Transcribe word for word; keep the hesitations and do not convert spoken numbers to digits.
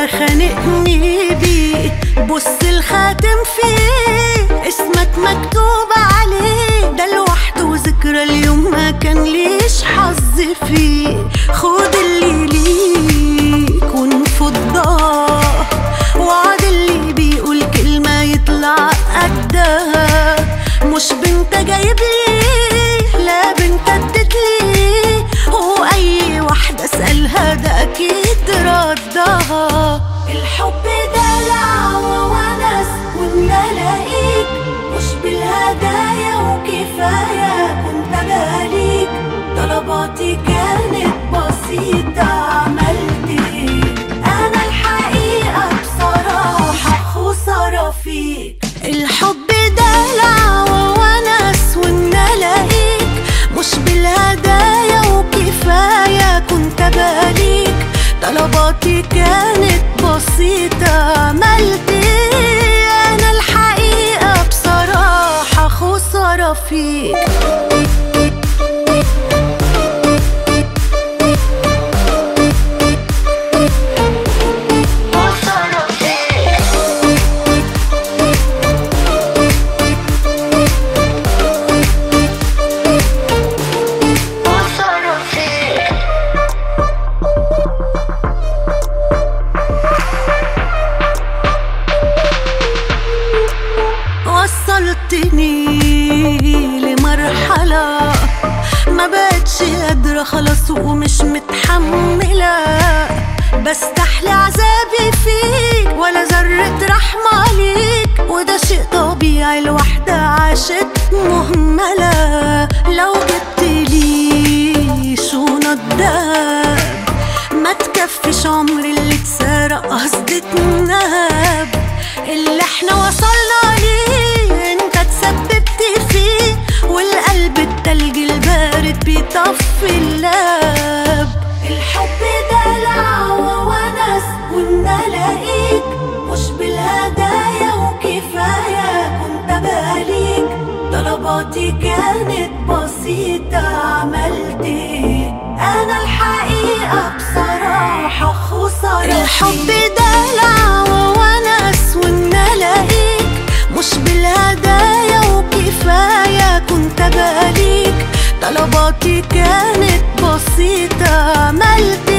خانقني بيه. بص الخاتم فيه اسمك مكتوب عليه، ده لوحده ذكرى اليوم ما كان ليش حظ فيه. خد اللي ليك ونفضاه، وعد اللي بيقول كلمة يطلع قدها. مش بنت جايب لي، لا بنت ادت لي، واي واحدة اسألها ده اكيد ردها. الحب دلع وونس وان الاقيك، مش بالهدايا وكفاية كنت باليك. طلباتي كانت بسيطة عملت ايه؟ انا الحقيقة بصراحة خسارة فيك. الحب دلع وونس وان الاقيك، مش بالهدايا وكفاية كنت باليك. طلباتي كانت بسيطة عملت ايه؟ انا الحقيقة بصراحة خسارة فيك. وصلتني لمرحلة ما بقتش قادرة خلاص ومش متحملة. بستحلي عذابي فيك ولا ذرة رحمة عليك، وده شيء طبيعي الواحدة عاشت مهملة. لو جبت لي شنط دهب ما تكفيش عمر اللي اتسرق قصدي اتنهب. اللي احنا وصلنا ليه انت تسببت فيه، والقلب التلج البارد بيطفي اللهب. الحب دلع وونس وان الاقيك، مش بالهدايا وكفاية كنت باليك. طلباتي كانت بسيطة عملت ايه؟ انا الحقيقة بصراحة خسارة. الحب دلع وونس وان الاقيك، مش بالهدايا وكفاية كنت باليك. طلباتي كانت بسيطة عملت